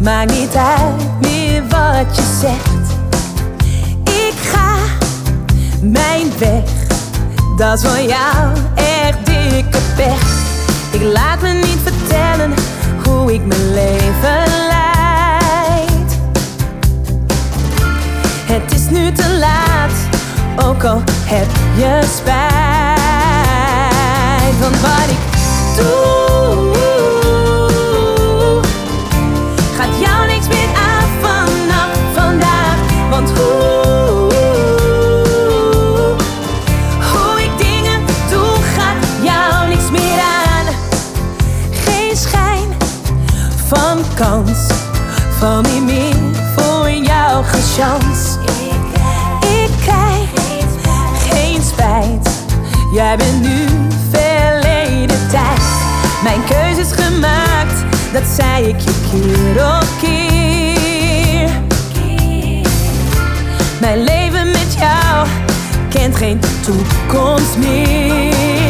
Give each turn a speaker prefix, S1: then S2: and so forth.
S1: Maakt niet uit meer wat je zegt. Ik ga mijn weg. Dat is voor jou echt dikke pech. Ik laat me niet vertellen hoe ik mijn leven leid. Het is nu te laat, ook al heb je spijt. Want wat ik doe gaat jou niks meer aan vanaf vandaag. Want hoe ik dingen doe gaat jou niks meer aan. Geen schijn van kans, van niet meer voor jou geen chance. Ik krijg geen spijt, jij bent nu verleden tijd. Mijn keuze is gemaakt, dat zei ik je keer op keer. Mijn leven met jou kent geen toekomst meer.